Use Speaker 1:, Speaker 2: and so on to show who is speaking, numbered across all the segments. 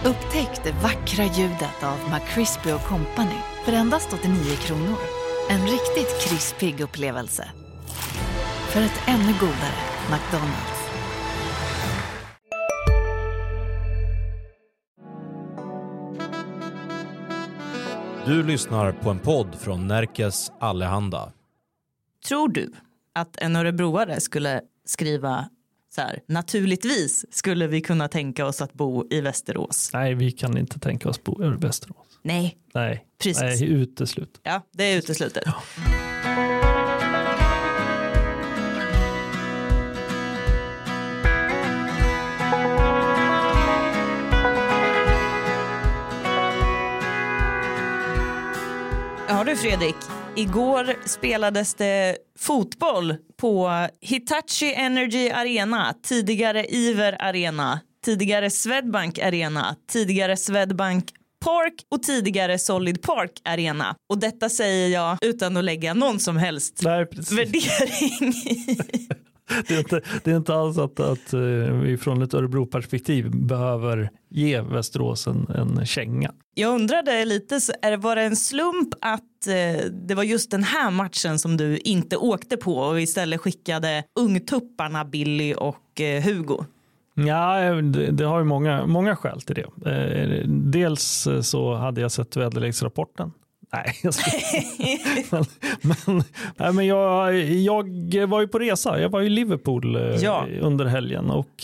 Speaker 1: Upptäck det vackra ljudet av McCrispy & Company för endast 89 kronor. En riktigt krispig upplevelse. För ett ännu godare McDonald's.
Speaker 2: Du lyssnar på en podd från Närkes Allehanda.
Speaker 3: Tror du att en örebroare skulle skriva så här: naturligtvis skulle vi kunna tänka oss att bo i Västerås?
Speaker 4: Nej, vi kan inte tänka oss bo i Västerås.
Speaker 3: Nej, precis.
Speaker 4: Nej, uteslut.
Speaker 3: Ja, det är uteslutet. Ja. Ja du Fredrik, igår spelades det fotboll på Hitachi Energy Arena, tidigare Iver Arena, tidigare Swedbank Arena, tidigare Swedbank Park och tidigare Solid Park Arena. Och detta säger jag utan att lägga någon som helst värdering i.
Speaker 4: Det är inte alls att vi från ett Örebro-perspektiv behöver ge Västerås en känga.
Speaker 3: Jag undrade lite, var det en slump att det var just den här matchen som du inte åkte på och istället skickade ungtupparna Billy och Hugo?
Speaker 4: Ja, det har ju många skäl till det. Dels så hade jag sett väderleksrapporten. Nej, men jag var ju på resa. Jag var i Liverpool under helgen och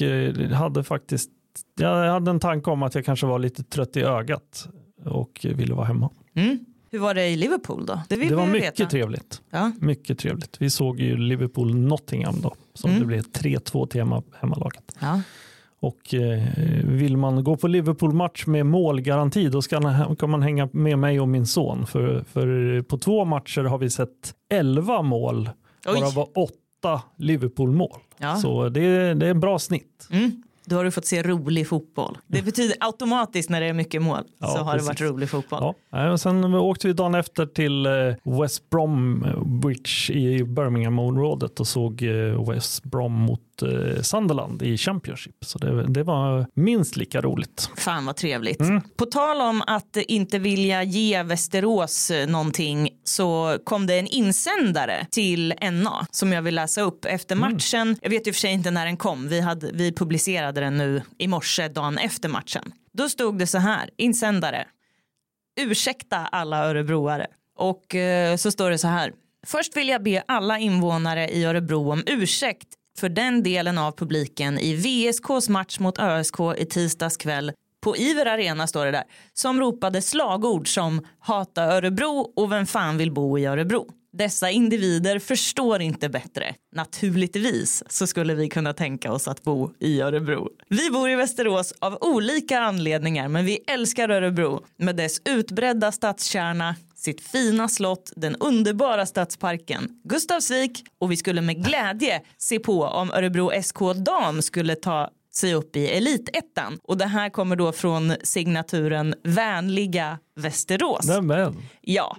Speaker 4: jag hade en tanke om att jag kanske var lite trött i ögat och ville vara hemma.
Speaker 3: Mm. Hur var det i Liverpool då? Det var
Speaker 4: mycket trevligt. Ja. Mycket trevligt. Vi såg ju Liverpool-Nottingham då, som det blev 3-2 till hemmalaget. Ja. Och vill man gå på Liverpool-match med målgaranti, då kan man hänga med mig och min son. För på 2 matcher har vi sett 11 mål, varav var 8 Liverpool-mål. Ja. Så det är en bra snitt.
Speaker 3: Mm. Då har du fått se rolig fotboll. Det betyder automatiskt när det är mycket mål så har det varit rolig fotboll. Ja.
Speaker 4: Och sen åkte vi dagen efter till West Bromwich i Birmingham-området och såg West Brom mot Sunderland i Championship. Så det var minst lika roligt.
Speaker 3: Fan vad trevligt. På tal om att inte vilja ge Västerås någonting så kom det en insändare till NA som jag vill läsa upp efter matchen. Jag vet ju för sig inte när den kom. Vi publicerade den nu i morse dagen efter matchen. Då stod det så här, insändare: ursäkta alla örebroare. Och så står det så här: först vill jag be alla invånare i Örebro om ursäkt för den delen av publiken i VSKs match mot ÖSK i tisdags kväll på Iver Arena, står det där, som ropade slagord som hata Örebro och vem fan vill bo i Örebro. Dessa individer förstår inte bättre. Naturligtvis så skulle vi kunna tänka oss att bo i Örebro. Vi bor i Västerås av olika anledningar, men vi älskar Örebro med dess utbredda stadskärna, sitt fina slott, den underbara stadsparken, Gustavsvik, och vi skulle med glädje se på om Örebro SK Dam skulle ta sig upp i Elitettan. Och det här kommer då från signaturen Vänliga Västerås.
Speaker 4: Nämen.
Speaker 3: Ja,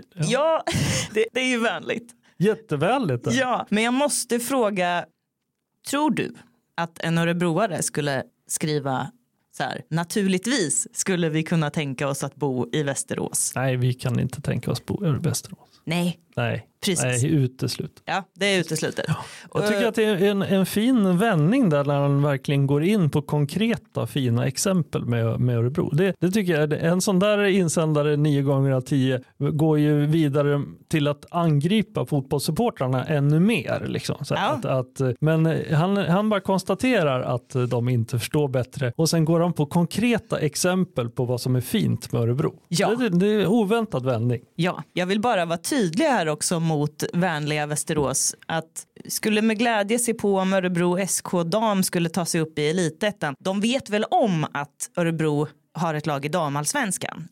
Speaker 3: det är ju vänligt.
Speaker 4: Jättevänligt.
Speaker 3: Ja, men jag måste fråga, tror du att en örebroare skulle skriva så här: naturligtvis skulle vi kunna tänka oss att bo i Västerås?
Speaker 4: Nej, vi kan inte tänka oss bo i Västerås.
Speaker 3: Nej. Precis.
Speaker 4: Nej, uteslut.
Speaker 3: Ja, det är uteslutet. Ja.
Speaker 4: Jag tycker att det är en fin vändning där när han verkligen går in på konkreta fina exempel med Örebro. Det tycker jag, en sån där insändare 9 gånger av 10 går ju vidare till att angripa fotbollssupportrarna ännu mer. Liksom. Så men han bara konstaterar att de inte förstår bättre och sen går han på konkreta exempel på vad som är fint med Örebro. Ja. Det är oväntad vändning.
Speaker 3: Ja, jag vill bara vara tydlig här också mot Vänliga Västerås, att skulle med glädje se på om Örebro SK Dam skulle ta sig upp i Elitettan. De vet väl om att Örebro har ett lag i damallsvenskan.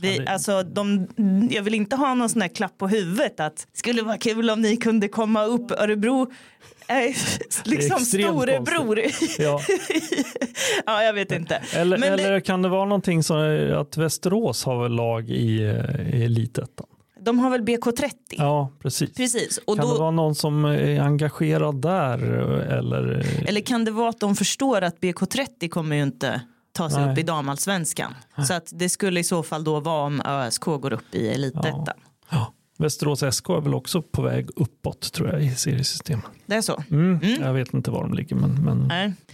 Speaker 3: Jag vill inte ha någon sån här klapp på huvudet att skulle vara kul om ni kunde komma upp. Örebro liksom storebror.
Speaker 4: Ja.
Speaker 3: Ja, jag vet inte.
Speaker 4: Eller kan det vara någonting som att Västerås har väl lag i Elitettan?
Speaker 3: De har väl BK30?
Speaker 4: Ja, precis. Och kan det vara någon som är engagerad där? Eller kan
Speaker 3: det vara att de förstår att BK30 kommer ju inte ta sig upp i damallsvenskan. Så att det skulle i så fall då vara om ÖSK går upp i elitettan.
Speaker 4: Ja. Västerås SK är väl också på väg uppåt tror jag i seriesystemet.
Speaker 3: Det är så?
Speaker 4: Jag vet inte var de ligger men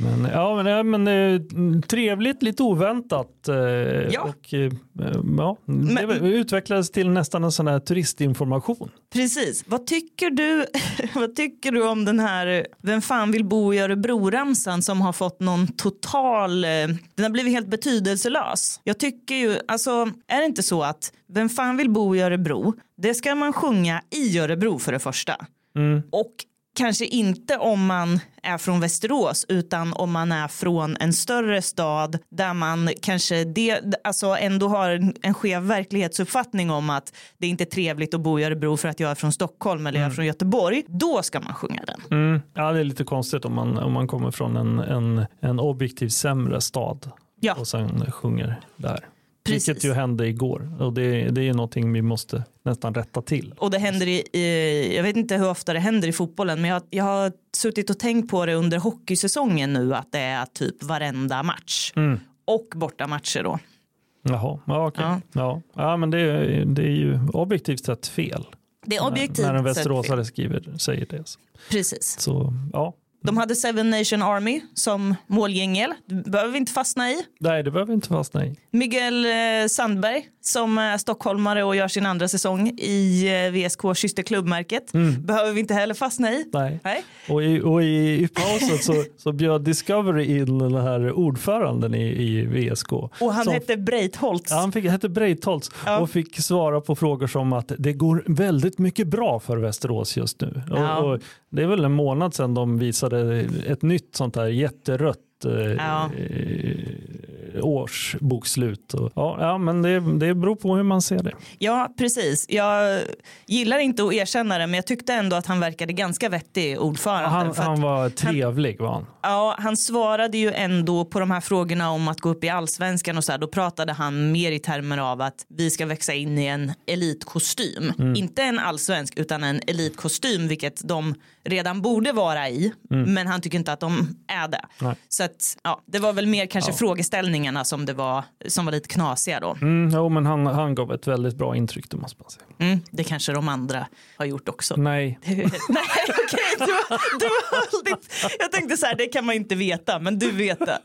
Speaker 4: trevligt, lite oväntat. Det utvecklades till nästan en sån här turistinformation.
Speaker 3: Precis. Vad tycker du om den här Vem fan vill bo i Örebro-ramsan som har fått någon total, den har blivit helt betydelselös. Jag tycker ju, alltså är det inte så att Vem fan vill bo i Örebro, det ska man sjunga i Örebro för det första. Och kanske inte om man är från Västerås utan om man är från en större stad där man kanske ändå har en skev verklighetsuppfattning om att det inte är trevligt att bo i Örebro för att jag är från Stockholm eller jag är från Göteborg. Då ska man sjunga den.
Speaker 4: Ja, det är lite konstigt om man kommer från en objektivt sämre stad och sen sjunger där. Precis. Vilket ju hände igår och det är någonting vi måste nästan rätta till.
Speaker 3: Och det händer jag vet inte hur ofta det händer i fotbollen, men jag har suttit och tänkt på det under hockeysäsongen nu att det är typ varenda match och borta matcher då.
Speaker 4: Jaha, okej. Ja, men det är ju objektivt sett fel.
Speaker 3: Det är objektivt
Speaker 4: när en västeråsare säger det.
Speaker 3: Precis.
Speaker 4: Så, ja.
Speaker 3: De hade Seven Nation Army som målgängel. Det behöver vi inte fastna i.
Speaker 4: Nej, det behöver vi inte fastna i.
Speaker 3: Miguel Sandberg som är stockholmare och gör sin andra säsong i VSK Kyster klubbmärket. Behöver vi inte heller fastna i.
Speaker 4: Nej. Och i pausen så bjöd Discovery in den här ordföranden i VSK. Och
Speaker 3: han hette Breitholtz.
Speaker 4: Ja, han hette Breitholtz och fick svara på frågor som att det går väldigt mycket bra för Västerås just nu. Och det är väl en månad sedan de visade ett nytt sånt här jätterött årsbokslut. Men det beror på hur man ser det.
Speaker 3: Ja, precis. Jag gillar inte att erkänna det, men jag tyckte ändå att han verkade ganska vettig ordförande.
Speaker 4: Han var trevlig, var han?
Speaker 3: Ja, han svarade ju ändå på de här frågorna om att gå upp i allsvenskan och så här. Då pratade han mer i termer av att vi ska växa in i en elitkostym. Inte en allsvensk utan en elitkostym, vilket de redan borde vara i. Men han tycker inte att de är det. Nej. Så att, det var väl mer kanske frågeställningarna som var lite knasiga då.
Speaker 4: Men han gav ett väldigt bra intryck, det måste man säga.
Speaker 3: Det kanske de andra har gjort också.
Speaker 4: Nej.
Speaker 3: Nej, okej. Du var väldigt... Jag tänkte så här, det kan man inte veta, men du vet det.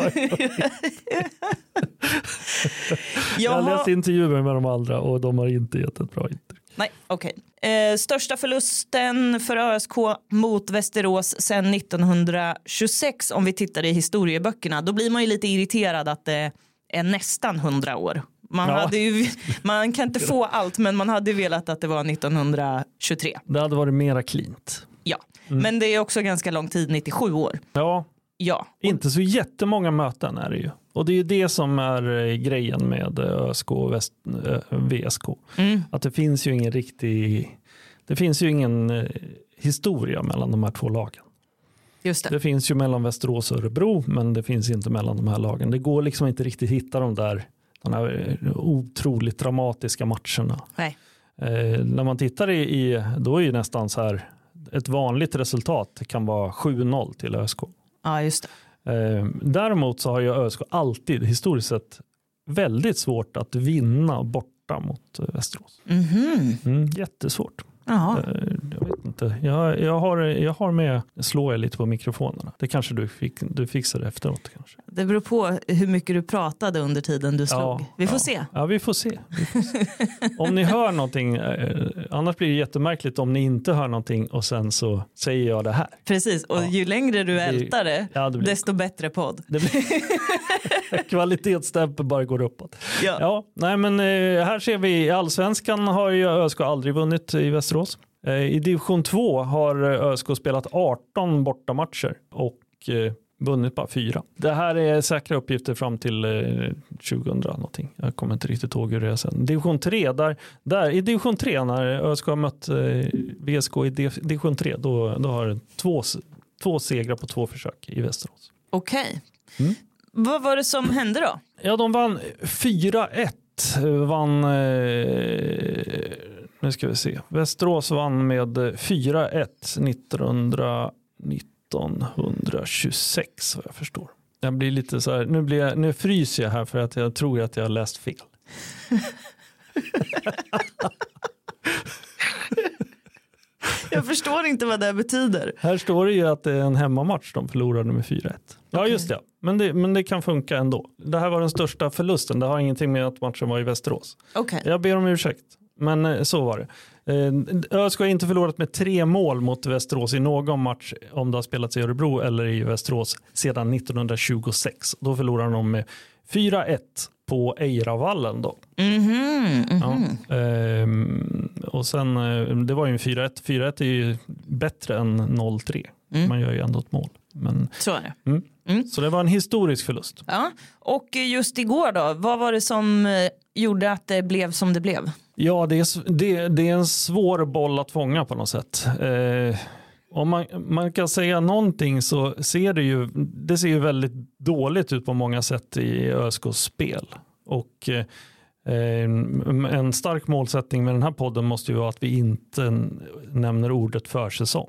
Speaker 4: Jag läste intervjuer med de andra och de har inte gett ett bra intryck.
Speaker 3: Nej, okej. Största förlusten för ÖSK mot Västerås sedan 1926 om vi tittar i historieböckerna. Då blir man ju lite irriterad att det är nästan 100 år. Man kan inte få allt, men man hade velat att det var 1923.
Speaker 4: Det hade varit mera klint.
Speaker 3: Ja, men det är också ganska lång tid, 97 år. Ja. Inte så jättemånga möten är det ju.
Speaker 4: Och det är ju det som är grejen med ÖSK och VSK. Att det finns ju ingen historia mellan de här två lagen.
Speaker 3: Just det.
Speaker 4: Det finns ju mellan Västerås och Örebro, men det finns inte mellan de här lagen. Det går liksom inte riktigt hitta de här otroligt dramatiska matcherna.
Speaker 3: Nej.
Speaker 4: När man tittar då är ju nästan så här, ett vanligt resultat kan vara 7-0 till ÖSK.
Speaker 3: Ja, just det.
Speaker 4: Däremot så har ju ÖSK alltid historiskt sett väldigt svårt att vinna borta mot Västerås. Jättesvårt.
Speaker 3: Jaha.
Speaker 4: Jag vet inte. Jag har med slår jag lite på mikrofonerna. Det kanske du fixar det efteråt kanske.
Speaker 3: Det beror på hur mycket du pratade under tiden du slog. Vi får se.
Speaker 4: Ja, vi får se. Om ni hör någonting, annars blir det jättemärkligt om ni inte hör någonting och sen så säger jag det här.
Speaker 3: Precis, och ju längre du ältar det desto bättre podd.
Speaker 4: Kvalitetsstämpel bara går uppåt. Nej, men här ser vi, i allsvenskan har ju ÖSK aldrig vunnit i Västerås. I division 2 har ÖSK spelat 18 bortamatcher och vunnit bara 4. Det här är säkra uppgifter fram till 2000 någonting. Jag kommer inte riktigt ihåg hur det är sen. Division 3, i division 3 när ÖSK har mött VSK i division 3 då har det två segrar på 2 försök i Västerås.
Speaker 3: Okej. Vad var det som hände då?
Speaker 4: Ja, de vann 4-1. Nu ska vi se. Västerås vann med 4-1 1926 vad jag förstår. Jag blir lite så här, nu fryser jag här för att jag tror att jag har läst fel.
Speaker 3: Jag förstår inte vad det betyder.
Speaker 4: Här står det ju att det är en hemmamatch de förlorade med 4-1. Ja, okay. Just det. Men det kan funka ändå. Det här var den största förlusten. Det har ingenting med att matchen var i Västerås.
Speaker 3: Okay.
Speaker 4: Jag ber om ursäkt. Men så var det. ÖSK har inte förlorat med 3 mål mot Västerås i någon match om det har spelats i Örebro eller i Västerås sedan 1926. Då förlorade de med 4-1 på Eiravallen då. Ja, och sen det var ju en 4-1. 4-1 är ju bättre än 0-3. Man gör ju ändå ett mål. Men,
Speaker 3: så är det.
Speaker 4: Så det var en historisk förlust.
Speaker 3: Ja. Och just igår då, vad var det som gjorde att det blev som det blev?
Speaker 4: Ja, det är en svår boll att fånga på något sätt. Om man kan säga någonting så ser det ser ju väldigt dåligt ut på många sätt i ÖSKs spel. Och en stark målsättning med den här podden måste ju vara att vi inte nämner ordet försäsong.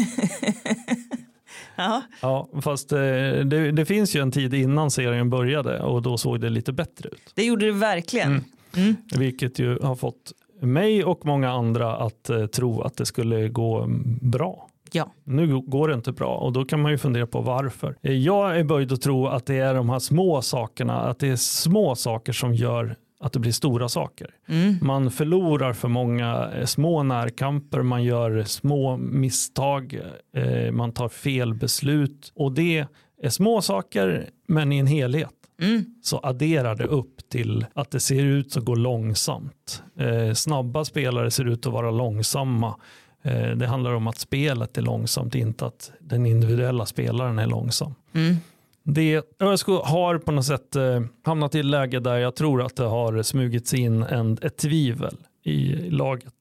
Speaker 4: Ja, fast det finns ju en tid innan serien började och då såg det lite bättre ut.
Speaker 3: Det gjorde det verkligen.
Speaker 4: Vilket ju har fått mig och många andra att tro att det skulle gå bra.
Speaker 3: Ja.
Speaker 4: Nu går det inte bra och då kan man ju fundera på varför. Jag är böjd att tro att det är de här små sakerna, att det är små saker som gör att det blir stora saker. Man förlorar för många små närkamper, man gör små misstag, man tar fel beslut och det är små saker men i en helhet. Så adderar det upp till att det ser ut att gå långsamt. Snabba spelare ser ut att vara långsamma. Det handlar om att spelet är långsamt, inte att den individuella spelaren är långsam. ÖSK har på något sätt hamnat i ett läge där jag tror att det har smugits in ett tvivel i laget.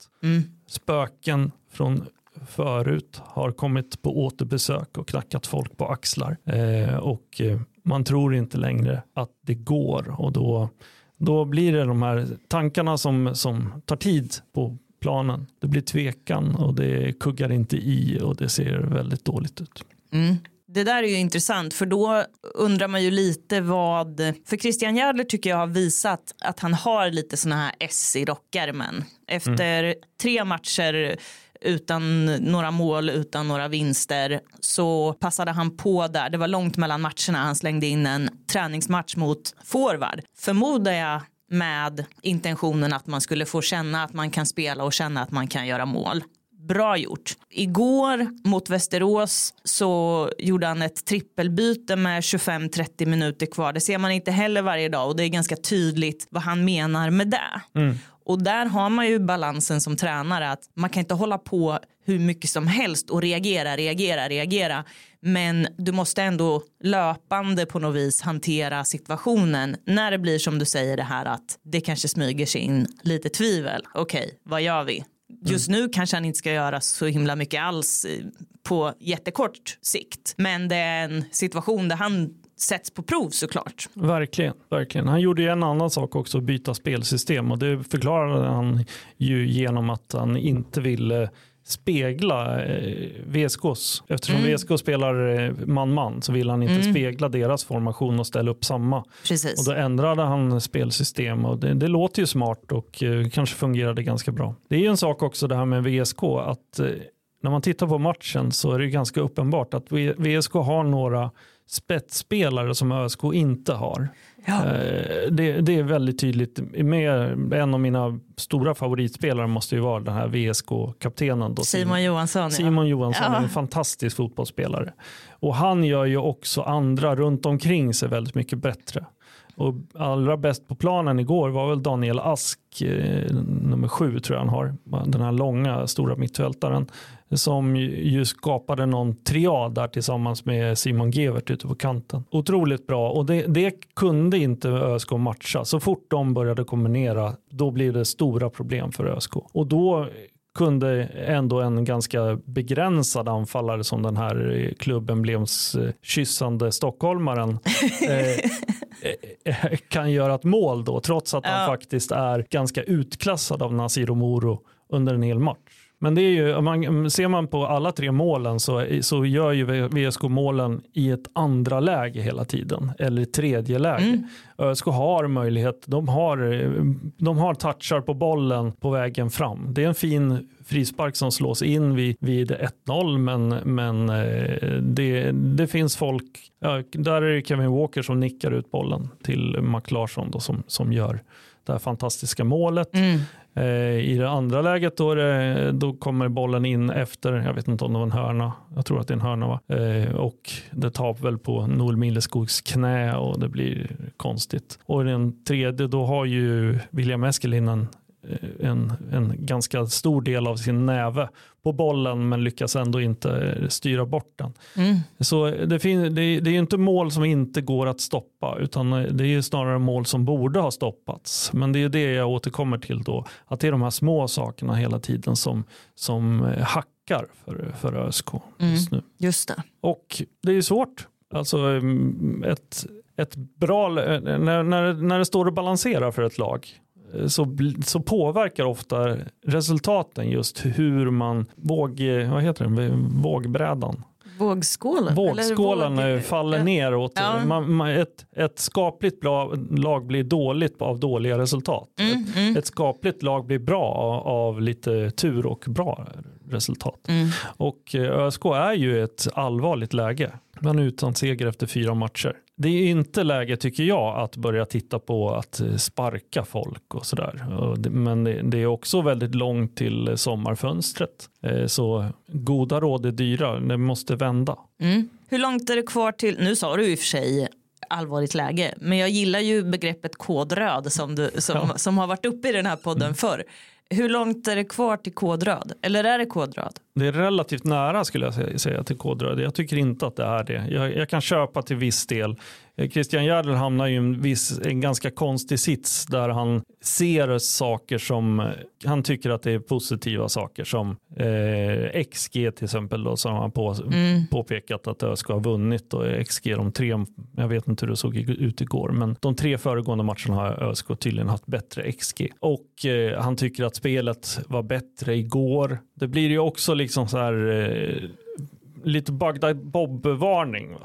Speaker 4: Spöken från förut har kommit på återbesök och knackat folk på axlar. Och man tror inte längre att det går. Och då blir det de här tankarna som tar tid på planen. Det blir tvekan och det kuggar inte i och det ser väldigt dåligt ut.
Speaker 3: Det där är ju intressant för då undrar man ju lite för Christian Järdler tycker jag har visat att han har lite såna här S i rockärmen. Efter 3 matcher utan några mål, utan några vinster så passade han på där. Det var långt mellan matcherna. Han slängde in en träningsmatch mot forward. Förmodar jag med intentionen att man skulle få känna att man kan spela och känna att man kan göra mål. Bra gjort. Igår mot Västerås så gjorde han ett trippelbyte med 25-30 minuter kvar. Det ser man inte heller varje dag och det är ganska tydligt vad han menar med det. Och där har man ju balansen som tränare att man kan inte hålla på hur mycket som helst och reagera. Men du måste ändå löpande på något vis hantera situationen när det blir som du säger det här att det kanske smyger sig in lite tvivel. Okej, vad gör vi? Just nu kanske han inte ska göra så himla mycket alls på jättekort sikt. Men det är en situation där han sätts på prov såklart. Verkligen. Han gjorde ju en annan sak också, byta spelsystem. Och det förklarade han ju genom att han inte ville spegla VSKs. Eftersom VSK spelar man-man så vill han inte spegla deras formation och ställa upp samma. Precis.
Speaker 4: Och då ändrade han spelsystem och det låter ju smart och kanske fungerade ganska bra. Det är ju en sak också det här med VSK att när man tittar på matchen så är det ganska uppenbart att VSK har några spetsspelare som ÖSK inte har. Ja. Det är väldigt tydligt. Med en av mina stora favoritspelare måste ju vara den här VSK-kaptenen.
Speaker 3: Simon Johansson.
Speaker 4: Simon Johansson är en fantastisk fotbollsspelare. Och han gör ju också andra runt omkring sig väldigt mycket bättre. Och allra bäst på planen igår var väl Daniel Ask, nummer 7 tror jag han har. Den här långa stora mittfältaren som ju skapade någon triad där tillsammans med Simon Gevert ute på kanten. Otroligt bra och det kunde inte ÖSK matcha. Så fort de började kombinera då blev det stora problem för ÖSK. Och då kunde ändå en ganska begränsad anfallare som den här klubbemblems kyssande stockholmaren kan göra ett mål då trots att han faktiskt är ganska utklassad av Nasir Moro under en hel match. Men det är ju, ser man på alla 3 målen så gör ju VSK målen i ett andra läge hela tiden. Eller tredje läge. ÖSK har möjlighet, de har touchar på bollen på vägen fram. Det är en fin frispark som slås in vid 1-0 men det finns folk, där är det Kevin Walker som nickar ut bollen till Mac Larsson då, som gör det här fantastiska målet. I det andra läget då kommer bollen in efter, jag vet inte om det var en hörna, jag tror att det är en hörna va? Och det tar väl på Noel Milleskogs knä och det blir konstigt. Och i den tredje då har ju William Eskelinen en ganska stor del av sin näve på bollen men lyckas ändå inte styra bort den. Så det är ju inte mål som inte går att stoppa utan det är ju snarare mål som borde ha stoppats. Men det är det jag återkommer till då, att det är de här små sakerna hela tiden som hackar för ÖSK just nu.
Speaker 3: Just det.
Speaker 4: Och det är ju svårt. Alltså ett bra när det står och balanserar för ett lag så påverkar ofta resultaten just hur man vågbrädan. Vågskålen faller neråt. Ja. Ett skapligt lag blir dåligt av dåliga resultat. Ett skapligt lag blir bra av lite tur och bra resultat. Och ÖSK är ju ett allvarligt läge. Man är utan seger efter 4 matcher. Det är inte läge tycker jag att börja titta på att sparka folk och sådär. Men det är också väldigt långt till sommarfönstret. Så goda råd är dyra, det måste vända.
Speaker 3: Hur långt är det kvar till, nu sa du i och för sig allvarligt läge, men jag gillar ju begreppet kodröd som har varit uppe i den här podden förr. Hur långt är det kvar till kodröd? Eller är det kodröd?
Speaker 4: Det är relativt nära skulle jag säga till kodröd. Jag tycker inte att det är det. Jag kan köpa till viss del. Christian Järdler hamnar ju en ganska konstig sits där han ser saker som han tycker att det är positiva saker som XG till exempel då, som han påpekat att ÖSK har vunnit och XG de 3, jag vet inte hur det såg ut igår, men de 3 föregående matcherna har ÖSK tydligen haft bättre XG och han tycker att spelet var bättre igår. Det blir ju också liksom så här lite Bagdad Bob-varning.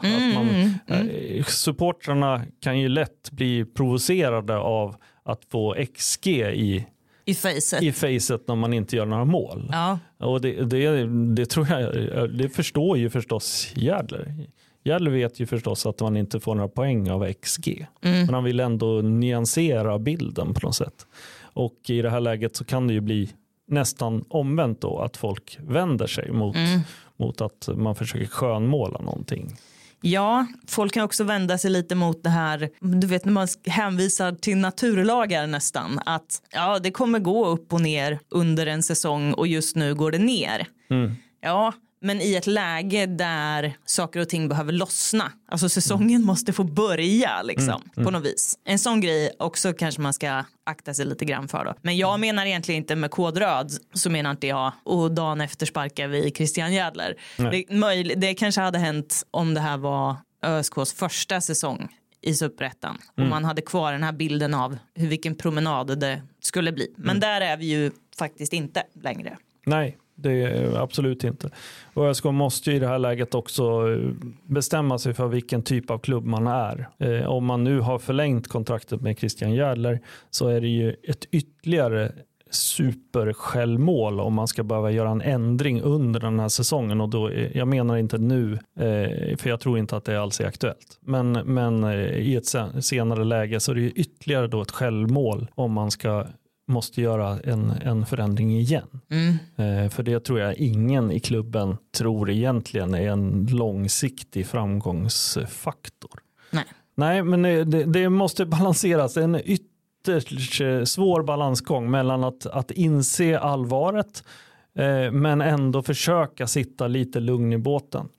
Speaker 4: Supportrarna kan ju lätt bli provocerade av att få XG i facet när man inte gör några mål. Ja. Och det tror jag, det förstår ju förstås Järdler. Järdler vet ju förstås att man inte får några poäng av XG. Men han vill ändå nyansera bilden på något sätt. Och i det här läget så kan det ju bli nästan omvänt då, att folk vänder sig mot att man försöker skönmåla någonting.
Speaker 3: Ja, folk kan också vända sig lite mot det här, du vet när man hänvisar till naturlagar nästan, att ja, det kommer gå upp och ner under en säsong och just nu går det ner. Ja, men i ett läge där saker och ting behöver lossna. Alltså säsongen måste få börja liksom, på något vis. En sån grej också kanske man ska akta sig lite grann för då. Men jag menar egentligen inte med kodröd, så menar inte jag. Och dagen efter sparkar vi Christian Järdler. Det kanske hade hänt om det här var ÖSKs första säsong i Superettan. Och man hade kvar den här bilden av vilken promenad det skulle bli. Men där är vi ju faktiskt inte längre.
Speaker 4: Nej. Det är absolut inte. Och ÖSK måste i det här läget också bestämma sig för vilken typ av klubb man är. Om man nu har förlängt kontraktet med Christian Järdler så är det ju ett ytterligare supersjälvmål om man ska behöva göra en ändring under den här säsongen. Och då, jag menar inte nu, för jag tror inte att det alls är aktuellt. Men i ett senare läge så är det ju ytterligare då ett självmål om man måste göra en förändring igen. För det tror jag ingen i klubben tror egentligen är en långsiktig framgångsfaktor. Nej, men det måste balanseras. Det är en ytterst svår balansgång mellan att inse allvaret men ändå försöka sitta lite lugn i båten.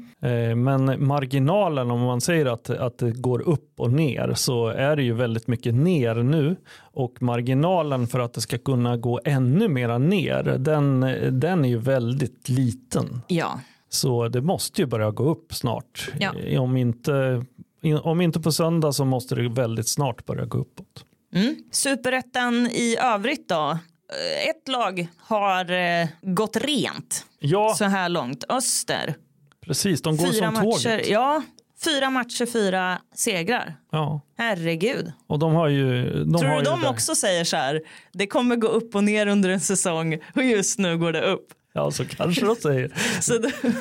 Speaker 4: Men marginalen, om man säger att det går upp och ner, så är det ju väldigt mycket ner nu, och marginalen för att det ska kunna gå ännu mera ner, den är ju väldigt liten. Ja. Så det måste ju börja gå upp snart. Ja. Om inte på söndag så måste det väldigt snart börja gå uppåt.
Speaker 3: Superettan i övrigt då? ett lag har gått rent så här långt. Öster.
Speaker 4: Precis, de går
Speaker 3: 4
Speaker 4: som
Speaker 3: matcher,
Speaker 4: tåget.
Speaker 3: Ja, 4 matcher, 4 segrar.
Speaker 4: Ja.
Speaker 3: Herregud.
Speaker 4: Och de har ju...
Speaker 3: Tror du de också säger så här, det kommer gå upp och ner under en säsong och just nu går det upp?
Speaker 4: Ja, så kanske de säger.
Speaker 3: Så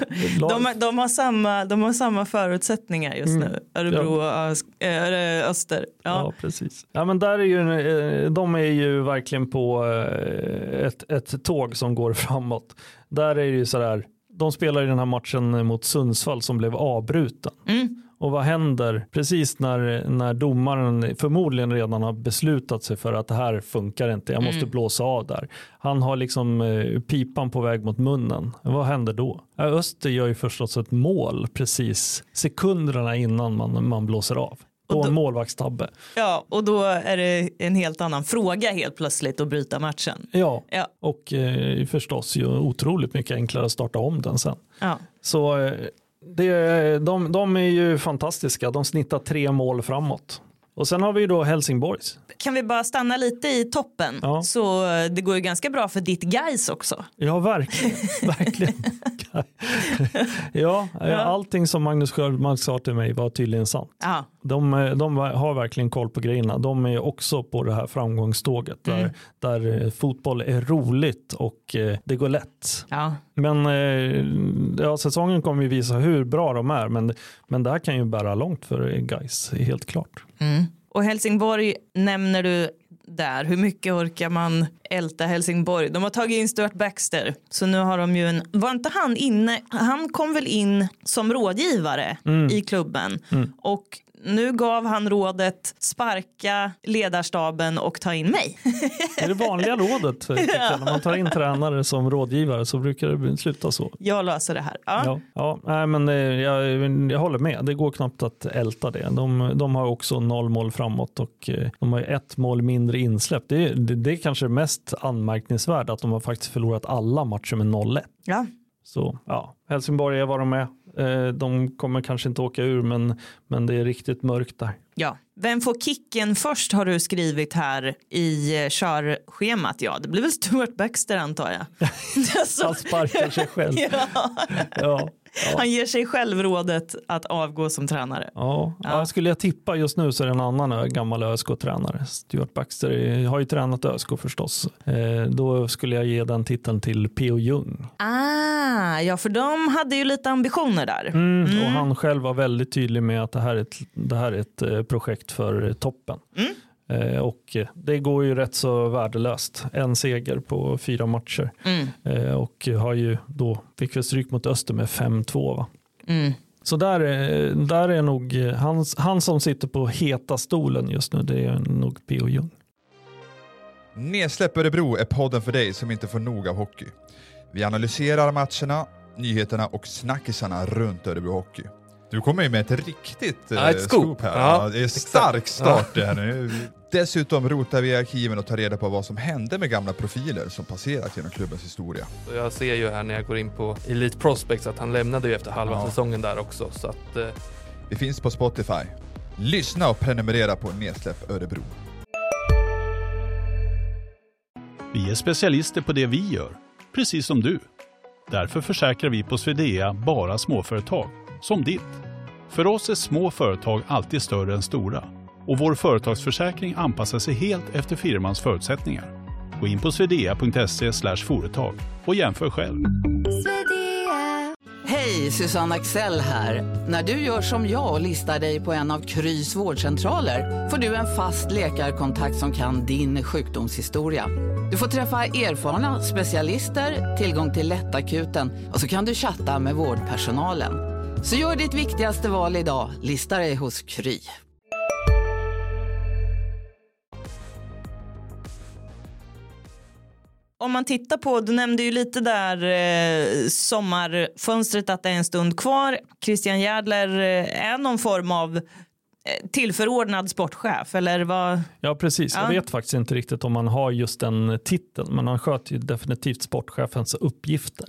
Speaker 3: de har samma förutsättningar just nu. Örebro och Öster.
Speaker 4: Ja, precis. Ja, men där är ju, de är ju verkligen på ett tåg som går framåt. Där är det ju sådär, de spelar i den här matchen mot Sundsvall som blev avbruten. Och vad händer precis när domaren förmodligen redan har beslutat sig för att det här funkar inte, jag måste blåsa av där. Han har liksom pipan på väg mot munnen. Vad händer då? Öster gör ju förstås ett mål precis sekunderna innan man blåser av. På en målvaktstabbe.
Speaker 3: Ja, och då är det en helt annan fråga helt plötsligt att bryta matchen.
Speaker 4: Ja. Och förstås ju otroligt mycket enklare att starta om den sen.
Speaker 3: Ja.
Speaker 4: Så de är ju fantastiska. De snittar 3 mål framåt. Och sen har vi ju då Helsingborgs.
Speaker 3: Kan vi bara stanna lite i toppen? Ja. Så det går ju ganska bra för ditt Gais också.
Speaker 4: Ja, verkligen. Ja, allting som Magnus Sjöldmark sa till mig var tydligen sant.
Speaker 3: Ja.
Speaker 4: De har verkligen koll på grejerna. De är också på det här framgångståget där fotboll är roligt och det går lätt.
Speaker 3: Ja.
Speaker 4: Men säsongen kommer ju visa hur bra de är. Men det här kan ju bära långt för Gais, helt klart.
Speaker 3: Och Helsingborg nämner du där. Hur mycket orkar man älta Helsingborg? De har tagit in Stuart Baxter. Så nu har de ju var inte han inne? Han kom väl in som rådgivare i klubben. Och nu gav han rådet sparka ledarstaben och ta in mig.
Speaker 4: Det är det vanliga rådet. När man tar in tränare som rådgivare så brukar det sluta så.
Speaker 3: Jag löser det här.
Speaker 4: Jag håller med. Det går knappt att älta det. De har också 0 mål framåt och de har 1 mål mindre insläpp. Det är kanske mest anmärkningsvärt att de har faktiskt förlorat alla matcher med 0-1.
Speaker 3: Ja.
Speaker 4: Så Helsingborg är vad de är. De kommer kanske inte åka ur men det är riktigt mörkt där.
Speaker 3: Ja. Vem får kicken först har du skrivit här i körschemat? Ja, det blir väl Stuart Baxter antar jag.
Speaker 4: Han sparkar sig själv. Ja.
Speaker 3: Han ger sig själv rådet att avgå som tränare.
Speaker 4: Ja. Skulle jag tippa just nu så är det en annan gammal ÖSK-tränare. Stuart Baxter har ju tränat ÖSK förstås. Då skulle jag ge den titeln till P.O. Jung.
Speaker 3: Ja, för de hade ju lite ambitioner där.
Speaker 4: Och han själv var väldigt tydlig med att det här är ett projekt för toppen. Och det går ju rätt så värdelöst. 1 seger på 4 matcher. Och har ju då fick vi stryk mot Öster med 5-2 va? Så där är nog han som sitter på heta stolen just nu, det är nog P.O. Jung.
Speaker 5: Nedsläpp Örebro är podden för dig som inte får nog av hockey. Vi analyserar matcherna, nyheterna och snackisarna runt Örebro Hockey. Du kommer ju med ett riktigt scoop här. Ja, det är stark start det här nu. Dessutom rotar vi i arkiven och tar reda på vad som hände med gamla profiler som passerat genom klubbens historia.
Speaker 6: Jag ser ju här när jag går in på Elite Prospects att han lämnade ju efter halva säsongen där också. Så att,
Speaker 5: Vi finns på Spotify. Lyssna och prenumerera på Nedsläpp Örebro.
Speaker 7: Vi är specialister på det vi gör, precis som du. Därför försäkrar vi på Swedea bara småföretag, som ditt. För oss är små företag alltid större än stora. Och vår företagsförsäkring anpassar sig helt efter firmans förutsättningar. Gå in på swedea.se/företag och jämför själv.
Speaker 8: Hej, Susanne Axel här. När du gör som jag och listar dig på en av Krys vårdcentraler får du en fast läkarkontakt som kan din sjukdomshistoria. Du får träffa erfarna specialister, tillgång till lättakuten och så kan du chatta med vårdpersonalen. Så gör ditt viktigaste val idag, lista dig hos Kry.
Speaker 3: Om man tittar på, du nämnde ju lite där sommarfönstret att det är en stund kvar. Christian Järdler är någon form av tillförordnad sportchef eller vad? Ja,
Speaker 4: precis. Jag vet faktiskt inte riktigt om man har just den titeln, men han sköter ju definitivt sportchefens uppgifter.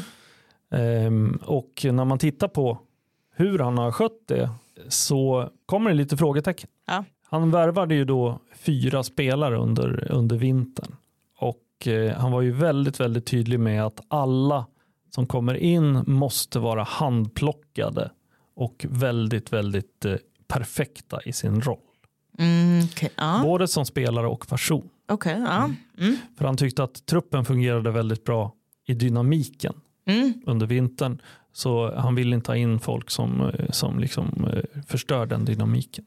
Speaker 4: Och när man tittar på hur han har skött det så kommer det lite frågetecken.
Speaker 3: Ja.
Speaker 4: Han värvade ju då 4 spelare under vintern. Och Och han var ju väldigt, väldigt tydlig med att alla som kommer in måste vara handplockade och väldigt, väldigt perfekta i sin roll.
Speaker 3: Okay, ja.
Speaker 4: Både som spelare och person.
Speaker 3: Okay, ja.
Speaker 4: För han tyckte att truppen fungerade väldigt bra i dynamiken under vintern. Så han vill inte ha in folk som liksom förstör den dynamiken.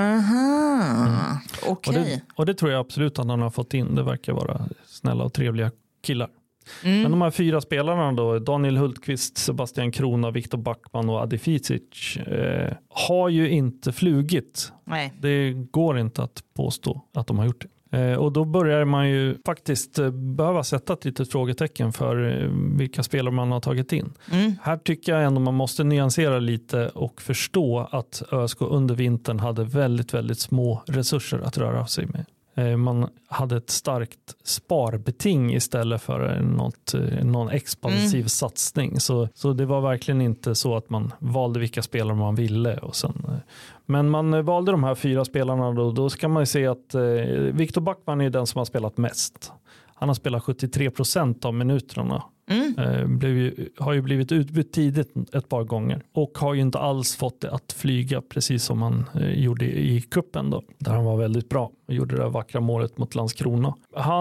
Speaker 3: Aha, okej.
Speaker 4: Och det tror jag absolut att han har fått in. Det verkar vara snälla och trevliga killar. Men de här 4 spelarna då, Daniel Hultqvist, Sebastian Krona, Viktor Backman och Adificic har ju inte flugit.
Speaker 3: Nej.
Speaker 4: Det går inte att påstå att de har gjort det. Och då börjar man ju faktiskt behöva sätta ett litet frågetecken för vilka spelare man har tagit in. Här tycker jag ändå man måste nyansera lite och förstå att ÖSK under vintern hade väldigt, väldigt små resurser att röra sig med. Man hade ett starkt sparbeting istället för någon expansiv satsning. Så det var verkligen inte så att man valde vilka spelare man ville. Och men man valde de här 4 spelarna. Då ska man ju se att Viktor Backman är den som har spelat mest. Han har spelat 73% av minuterna. Har ju blivit utbytt tidigt ett par gånger. Och har ju inte alls fått det att flyga precis som han gjorde i kuppen då. Där han var väldigt bra och gjorde det vackra målet mot Landskrona.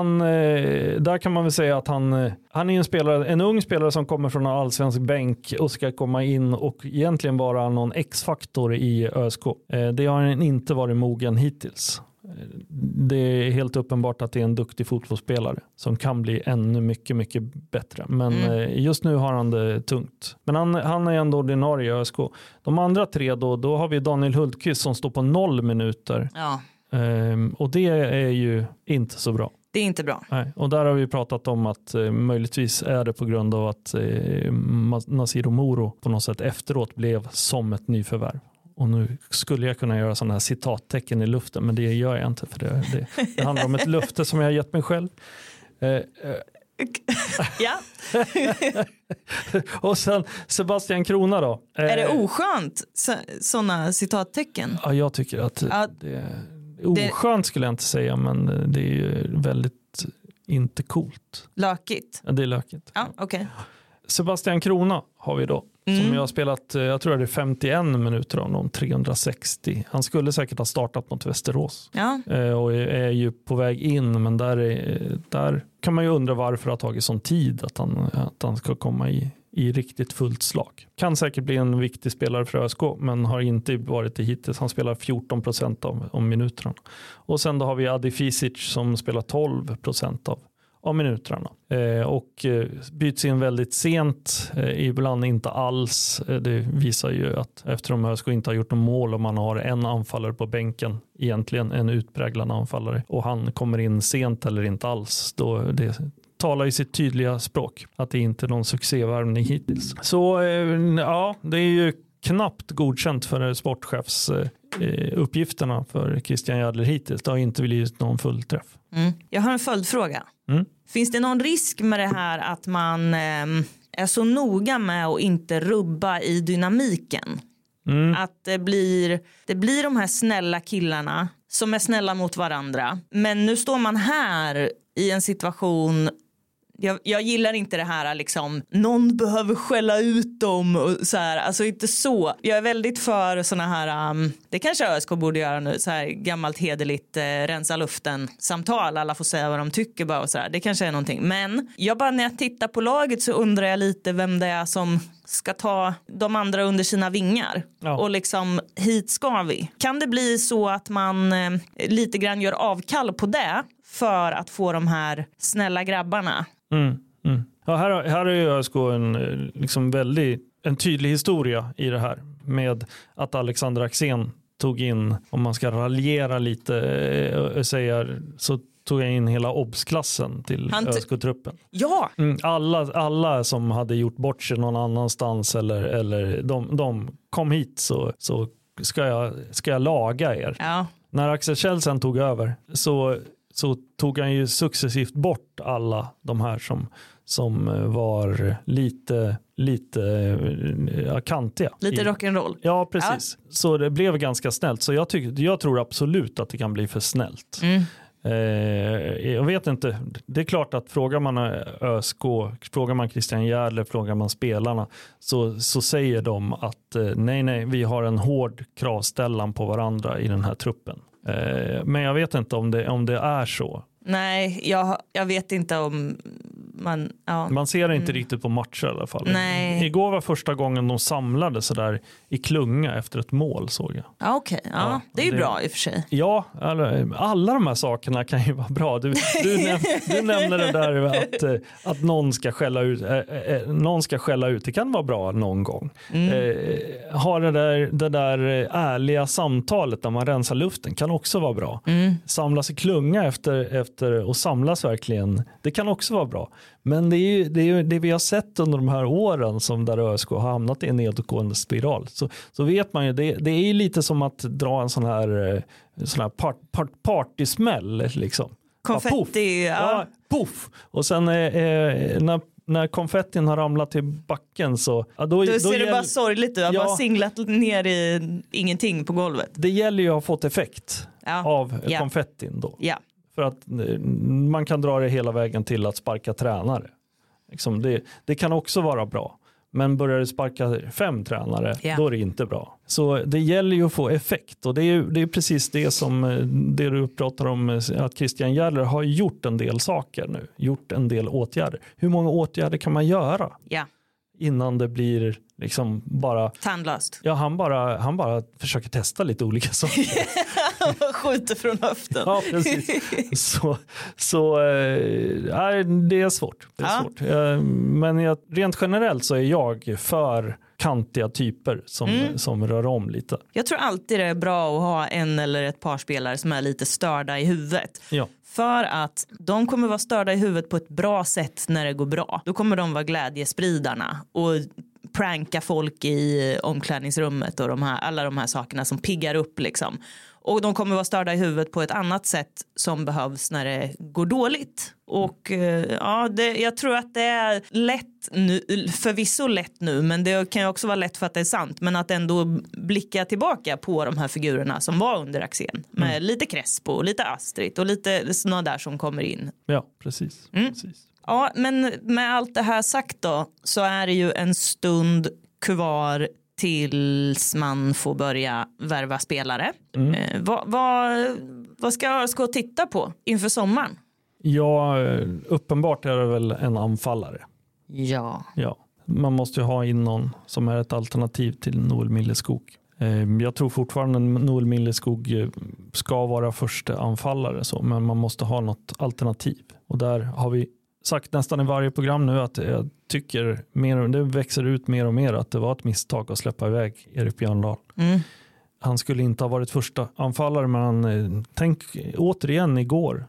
Speaker 4: Där kan man väl säga att han är en ung spelare som kommer från en allsvensk bänk och ska komma in och egentligen vara någon X-faktor i ÖSK. Det har han inte varit mogen hittills. Det är helt uppenbart att det är en duktig fotbollsspelare som kan bli ännu mycket, mycket bättre. Men just nu har han det tungt. Men han är ändå ordinarie i ÖSK. De andra 3 då har vi Daniel Hultqvist som står på 0 minuter.
Speaker 3: Ja.
Speaker 4: Och det är ju inte så bra.
Speaker 3: Det är inte bra.
Speaker 4: Nej. Och där har vi pratat om att möjligtvis är det på grund av att Nasir Moro på något sätt efteråt blev som ett nyförvärv. Och nu skulle jag kunna göra sådana här citattecken i luften, men det gör jag inte, för det handlar om ett löfte som jag har gett mig själv.
Speaker 3: Ja.
Speaker 4: Och sen Sebastian Krona då.
Speaker 3: Är det oskönt sådana citattecken?
Speaker 4: Ja, jag tycker att oskönt skulle jag inte säga, men det är ju väldigt inte coolt.
Speaker 3: Lökigt?
Speaker 4: Ja, det är lökigt.
Speaker 3: Ja, okej.
Speaker 4: Sebastian Krona har vi då. Som jag har spelat, jag tror det är 51 minuter av någon 360. Han skulle säkert ha startat mot Västerås.
Speaker 3: Ja.
Speaker 4: Och är ju på väg in, men där kan man ju undra varför det har tagit sån tid att han ska komma i riktigt fullt slag. Kan säkert bli en viktig spelare för ÖSK, men har inte varit det hittills. Han spelar 14% av minuterna. Och sen då har vi Adificic som spelar 12% av minuterna. Och byts in väldigt sent, ibland inte alls. Det visar ju att eftersom ÖSK inte har gjort något mål och man har en anfallare på bänken, egentligen en utpräglad anfallare, och han kommer in sent eller inte alls, då det talar i sitt tydliga språk att det inte är någon succévärvning hittills. Så ja, det är ju knappt godkänt för sportchefs uppgifterna för Christian Järdler hittills. Det har inte blivit någon fullträff.
Speaker 3: Jag har en följdfråga. Finns det någon risk med det här att man är så noga med att inte rubba i dynamiken? Att det blir de här snälla killarna som är snälla mot varandra. Men nu står man här i en situation. Jag gillar inte det här liksom, någon behöver skälla ut dem och så här, alltså inte så. Jag är väldigt för såna här, det kanske ÖSK borde göra nu, så här gammalt hederligt rensa luften samtal, alla får säga vad de tycker bara och så här. Det kanske är någonting, men när jag tittar på laget så undrar jag lite vem det är som ska ta de andra under sina vingar. Ja. Och liksom, hit ska vi. Kan det bli så att man lite grann gör avkall på det för att få de här snälla grabbarna?
Speaker 4: Ja, här är ju ÖSK en tydlig historia i det här med att Alexander Axén tog in, om man ska raljera lite så tog jag in hela obsklassen till ÖSK-truppen.
Speaker 3: Ja!
Speaker 4: Alla som hade gjort bort sig någon annanstans eller de kom hit, så ska jag laga er. Ja. När Axel Kjellsen tog över så tog han ju successivt bort alla de här som var lite kantiga.
Speaker 3: Lite rock'n'roll.
Speaker 4: Ja, precis. Ja. Så det blev ganska snällt. Så jag tror absolut att det kan bli för snällt. Jag vet inte, det är klart att frågar man ÖSK, frågar man Christian Järdler, frågar man spelarna så säger de att nej, vi har en hård kravställan på varandra i den här truppen. Men jag vet inte om det är så.
Speaker 3: Nej, jag vet inte om man... Ja.
Speaker 4: Man ser det inte riktigt på matcher i alla fall.
Speaker 3: Nej.
Speaker 4: Igår var första gången de samlade så där i klunga efter ett mål, såg jag.
Speaker 3: Ja, okej. Ja, det är ju bra i och för sig.
Speaker 4: Ja, alla de här sakerna kan ju vara bra. Du nämner det där att någon ska skälla ut. Det kan vara bra någon gång. Ha det där ärliga samtalet där man rensar luften kan också vara bra. Samlas i klunga efter och samlas verkligen. Det kan också vara bra. Men det är ju det vi har sett under de här åren som där ÖSK har hamnat i en nedåtgående spiral. Så vet man ju, det är ju lite som att dra en sån här partysmäll liksom.
Speaker 3: Konfetti,
Speaker 4: puff. Och sen när konfettin har ramlat till backen så... Ja, då
Speaker 3: ser det bara sorgligt ut. Jag har bara singlat ner i ingenting på golvet. Det
Speaker 4: gäller ju att ha fått effekt av konfettin då. Ja. För att man kan dra det hela vägen till att sparka tränare. Liksom det kan också vara bra. Men börjar du sparka 5 tränare, då är det inte bra. Så det gäller ju att få effekt. Och det är precis det som det du pratar om, att Christian Järdler har gjort en del saker nu. Gjort en del åtgärder. Hur många åtgärder kan man göra? Ja. Innan det blir liksom bara...
Speaker 3: Tandlöst.
Speaker 4: Ja, han bara försöker testa lite olika saker.
Speaker 3: Skjuter från höften.
Speaker 4: Ja, precis. Så det är svårt. Svårt. Men rent generellt så är jag för kantiga typer som rör om lite.
Speaker 3: Jag tror alltid det är bra att ha en eller ett par spelare som är lite störda i huvudet. Ja. För att de kommer vara störda i huvudet på ett bra sätt när det går bra. Då kommer de vara glädjespridarna och pranka folk i omklädningsrummet och alla de här sakerna som piggar upp liksom. Och de kommer vara störda i huvudet på ett annat sätt som behövs när det går dåligt. Och jag tror att det är lätt nu, förvisso lätt nu, men det kan ju också vara lätt för att det är sant. Men att ändå blicka tillbaka på de här figurerna som var under Axén. Med lite Crespo, lite Astrid och lite sådana där som kommer in.
Speaker 4: Ja, precis. Precis.
Speaker 3: Ja, men med allt det här sagt då så är det ju en stund kvar tills man får börja värva spelare. Vad ska ÖSK titta på inför sommaren?
Speaker 4: Ja, uppenbart är det väl en anfallare.
Speaker 3: Ja.
Speaker 4: Man måste ju ha in någon som är ett alternativ till Noel Milleskog. Jag tror fortfarande Noel Milleskog ska vara första anfallare men man måste ha något alternativ. Och där har vi sagt nästan i varje program nu att jag tycker det växer ut mer och mer att det var ett misstag att släppa iväg Erik Björndal. Han skulle inte ha varit första anfallare, men tänk återigen igår.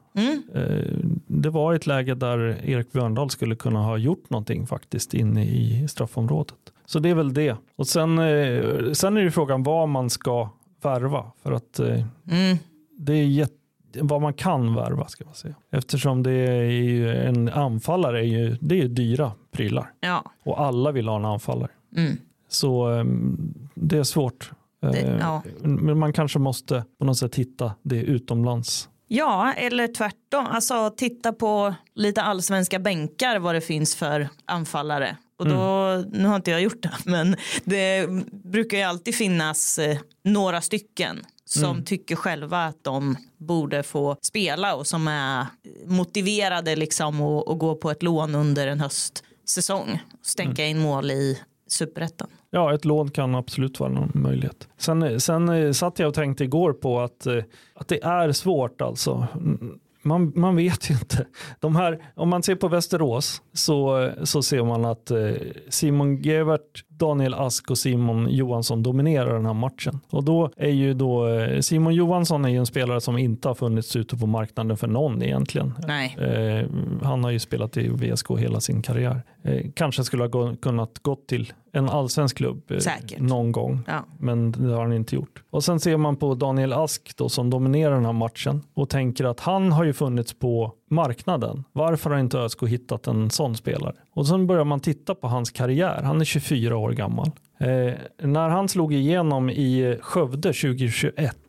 Speaker 4: Det var ett läge där Erik Björndal skulle kunna ha gjort någonting faktiskt inne i straffområdet. Så det är väl det. Och sen är det frågan vad man ska värva, för att det är vad man kan värva, ska man säga. Eftersom det är ju en anfallare det är dyra prylar. Ja. Och alla vill ha en anfallare. Så det är svårt. Men man kanske måste på något sätt hitta det utomlands.
Speaker 3: Ja, eller tvärtom. Alltså titta på lite allsvenska bänkar vad det finns för anfallare. Och då, nu har inte jag gjort det, men det brukar ju alltid finnas några stycken som tycker själva att de borde få spela och som är motiverade liksom att gå på ett lån under en höstsäsong och stänka in mål i Superettan.
Speaker 4: Ja, ett lån kan absolut vara någon möjlighet. Sen satt jag och tänkte igår på att det är svårt alltså. Man vet ju inte. Om man ser på Västerås så ser man att Simon Gevert, Daniel Ask och Simon Johansson dominerar den här matchen. Och då är ju Simon Johansson är ju en spelare som inte har funnits ute på marknaden för någon egentligen. Nej. Han har ju spelat i VSK hela sin karriär. Kanske skulle ha kunnat gått till en allsvensk klubb någon gång. Ja. Men det har han inte gjort. Och sen ser man på Daniel Ask då, som dominerar den här matchen och tänker att han har ju funnits på marknaden. Varför har inte ÖSK hittat en sån spelare? Och sen börjar man titta på hans karriär. Han är 24 år gammal. När han slog igenom i Skövde 2021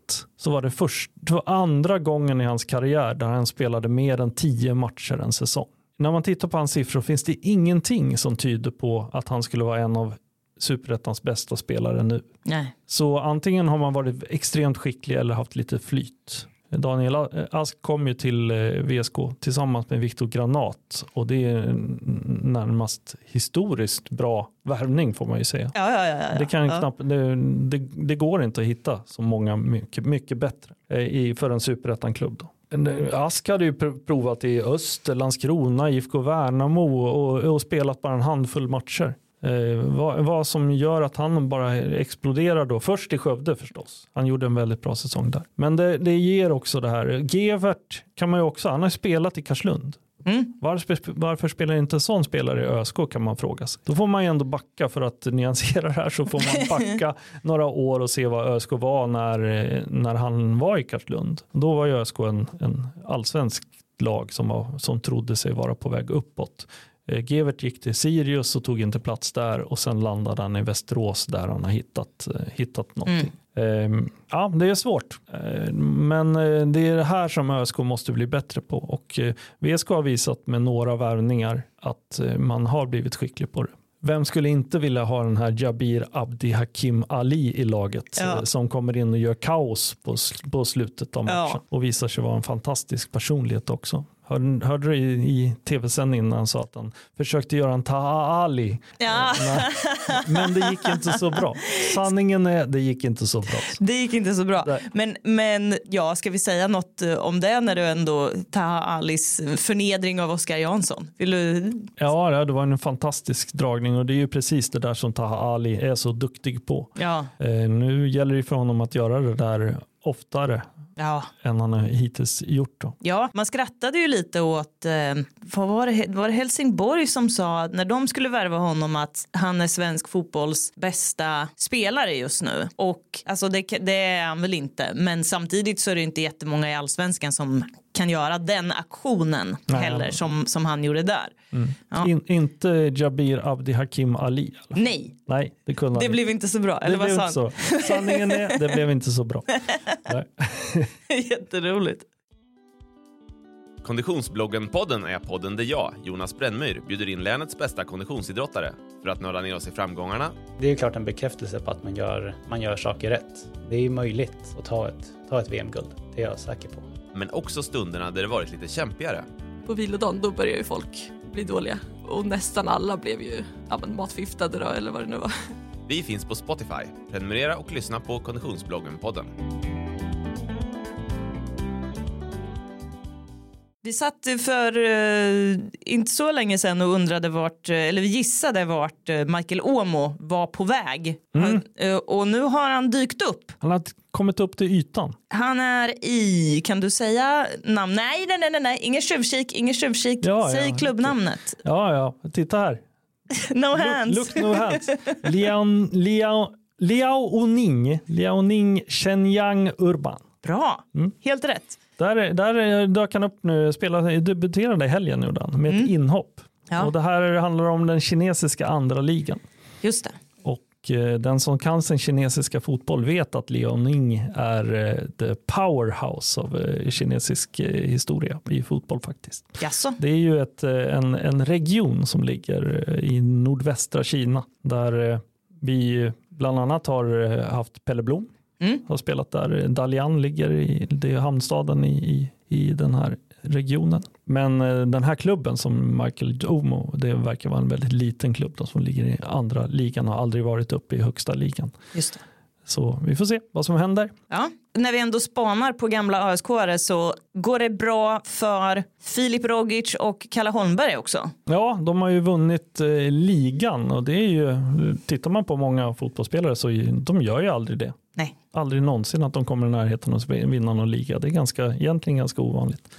Speaker 4: så var det var andra gången i hans karriär där han spelade mer än 10 matcher en säsong. När man tittar på hans siffror finns det ingenting som tyder på att han skulle vara en av Superettans bästa spelare nu.
Speaker 3: Nej.
Speaker 4: Så antingen har man varit extremt skicklig eller haft lite flyt. Daniel Ask kom ju till VSK tillsammans med Viktor Granat och det är närmast historiskt bra värvning får man ju säga.
Speaker 3: Ja.
Speaker 4: Det kan knappt, det går inte att hitta så många mycket bättre för en Superettan-klubb då. Ask hade ju provat i Öster, Landskrona, IFK Värnamo och spelat bara en handfull matcher. Vad som gör att han bara exploderar då. Först i Skövde förstås. Han gjorde en väldigt bra säsong där. Men det ger också det här. Gevert kan man ju också, han har spelat i Karlslund. Varför spelar inte en sån spelare i ÖSK kan man fråga sig. Då får man ju ändå backa för att nyansera det här så får man backa några år och se vad ÖSK var när han var i Karlslund. Då var ju ÖSK en allsvensk lag som trodde sig vara på väg uppåt. Gevert gick till Sirius och tog inte plats där och sen landade han i Västerås där han har hittat någonting. Ja, det är svårt. Men det är det här som ÖSK måste bli bättre på och VSK har visat med några värvningar att man har blivit skicklig på det. Vem skulle inte vilja ha den här Jabir Abdi Hakim Ali i laget som kommer in och gör kaos på slutet av matchen och visar sig vara en fantastisk personlighet också. Hörde du i tv-sändningen när han sa att han försökte göra en Taha Ali.
Speaker 3: Ja.
Speaker 4: Men det gick inte så bra. Sanningen är, det gick inte så bra.
Speaker 3: Det gick inte så bra. Men ja, ska vi säga något om det när du ändå Taha Alis förnedring av Oskar Jansson? Vill du...
Speaker 4: Ja, det var en fantastisk dragning och det är ju precis det där som Taha Ali är så duktig på.
Speaker 3: Ja.
Speaker 4: Nu gäller det för honom att göra det där oftare.
Speaker 3: Ja.
Speaker 4: Än han har hittills gjort då.
Speaker 3: Ja, man skrattade ju lite åt var det Helsingborg som sa när de skulle värva honom att han är svensk fotbolls bästa spelare just nu. Och alltså det är han väl inte. Men samtidigt så är det inte jättemånga i Allsvenskan som kan göra den aktionen heller som han gjorde där. Ja.
Speaker 4: Inte Jabir Abdi Hakim Ali.
Speaker 3: Nej,
Speaker 4: det kunde
Speaker 3: det blev inte så bra. Eller vad sa
Speaker 4: så. Sanningen är, det blev inte så bra.
Speaker 3: Jätteroligt.
Speaker 9: Konditionsbloggen-podden är podden där jag, Jonas Brännmyr, bjuder in länets bästa konditionsidrottare för att nörda ner oss i framgångarna.
Speaker 10: Det är klart en bekräftelse på att man gör saker rätt. Det är möjligt att ta ett VM-guld, det är jag säker på.
Speaker 9: Men också stunderna där det varit lite kämpigare.
Speaker 11: På vilodagen då börjar ju folk bli dåliga. Och nästan alla blev ju matfiftade då, eller vad det nu var.
Speaker 9: Vi finns på Spotify. Prenumerera och lyssna på Konditionsbloggen-podden.
Speaker 3: Vi satt för inte så länge sedan och undrade vi gissade vart Michael Åmo var på väg. Och nu har han dykt upp.
Speaker 4: Han har kommit upp till ytan.
Speaker 3: Han är kan du säga namn? Nej, ingen tjuvkik. Säg klubbnamnet.
Speaker 4: Ja, titta här.
Speaker 3: No hands.
Speaker 4: Look no hands. Liaoning Shenyang Urban.
Speaker 3: Bra, helt rätt.
Speaker 4: Där dök han upp nu, debuterade i helgen nu med ett inhopp. Ja. Och det här handlar om den kinesiska andra ligan.
Speaker 3: Just det.
Speaker 4: Och den som kan sin kinesiska fotboll vet att Liaoning är the powerhouse av kinesisk historia i fotboll faktiskt.
Speaker 3: Jaså?
Speaker 4: Det är ju en region som ligger i nordvästra Kina där vi bland annat har haft Pelle Blom. Har spelat där. Dalian ligger i hamnstaden i den här regionen. Men den här klubben som Michael Åmo, det verkar vara en väldigt liten klubb som ligger i andra ligan och har aldrig varit uppe i högsta ligan.
Speaker 3: Just det.
Speaker 4: Så vi får se vad som händer.
Speaker 3: Ja, när vi ändå spanar på gamla ÖSK-are så går det bra för Filip Rogic och Kalle Holmberg också. Ja, de har ju vunnit ligan och det är ju, tittar man på många fotbollsspelare så de gör ju aldrig det. Nej. Aldrig någonsin att de kommer i närheten att vinna någon liga. Det är egentligen ganska ovanligt.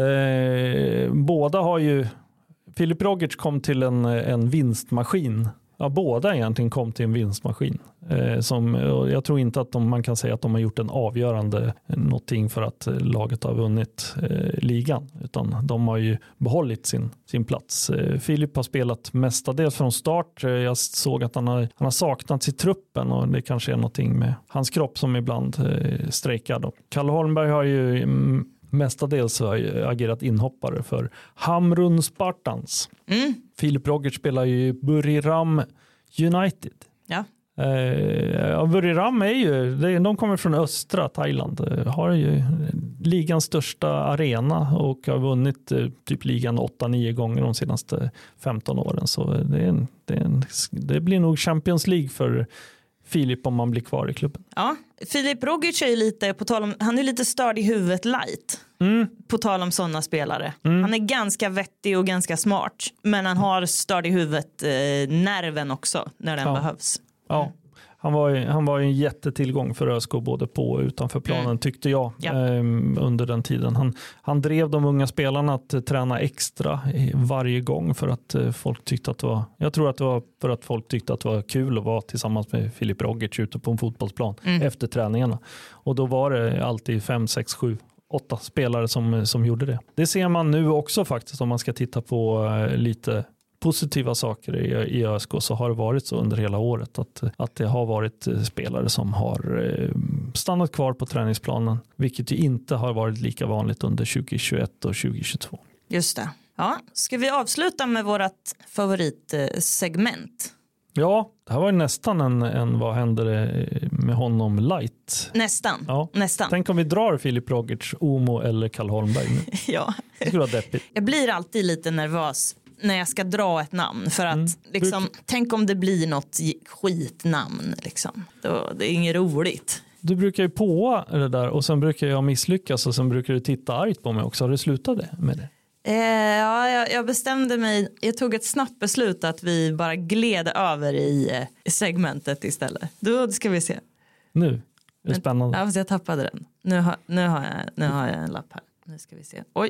Speaker 3: Båda har ju, Filip Rogic kom till en vinstmaskin
Speaker 4: båda egentligen kom till en vinstmaskin. Jag tror inte att man kan säga att de har gjort en avgörande någonting för att laget har vunnit ligan, utan de har ju behållit sin plats. Filip har spelat mestadels från start. Jag såg att han har saknats i truppen, och det kanske är någonting med hans kropp som ibland strejkar då. Kalle Holmberg har ju mestadels agerat inhoppare för Hamrun Spartans. Filip Rogic spelar ju Buriram United.
Speaker 3: Ja.
Speaker 4: Buriram de kommer från östra Thailand, har ju ligans största arena och har vunnit typ ligan 8-9 gånger de senaste 15 åren, så det blir nog Champions League för Filip om man blir kvar i klubben.
Speaker 3: Ja, Filip Rogic är lite, på tal om, han är lite störd i huvudet light. På tal om sådana spelare. Han är ganska vettig och ganska smart, men han har störd i huvudet nerven också när den behövs.
Speaker 4: Ja. Han var en jättetillgång för ÖSK både på och utanför planen, tyckte jag, under den tiden. Han drev de unga spelarna att träna extra varje gång för att folk tyckte att det var, jag tror att det var för att folk tyckte att det var kul att vara tillsammans med Filip Rogic ute på en fotbollsplan efter träningarna. Och då var det alltid 5, 6, 7, 8 spelare som gjorde det. Det ser man nu också faktiskt, om man ska titta på lite positiva saker i ÖSK, så har det varit så under hela året att det har varit spelare som har stannat kvar på träningsplanen, vilket ju inte har varit lika vanligt under 2021 och 2022.
Speaker 3: Just det. Ja, ska vi avsluta med vårt favoritsegment?
Speaker 4: Ja, det här var ju nästan en vad händer med honom light.
Speaker 3: Nästan.
Speaker 4: Ja.
Speaker 3: Nästan.
Speaker 4: Tänk om vi drar Filip Rogic, Omo eller Kalle Holmberg nu.
Speaker 3: Ja.
Speaker 4: Det skulle vara deppigt.
Speaker 3: Jag blir alltid lite nervös när jag ska dra ett namn, för att liksom, tänk om det blir något skitnamn liksom. Det är inget roligt.
Speaker 4: Du brukar ju på det där, och sen brukar jag misslyckas, och sen brukar du titta argt på mig också. Har du slutat med det?
Speaker 3: Ja, jag bestämde mig, jag tog ett snabbt beslut att vi bara gled över i segmentet istället. Då ska vi se.
Speaker 4: Nu är det spännande.
Speaker 3: Ja, fast jag tappade den. Nu har jag en lapp här. Nu ska vi se. Oj.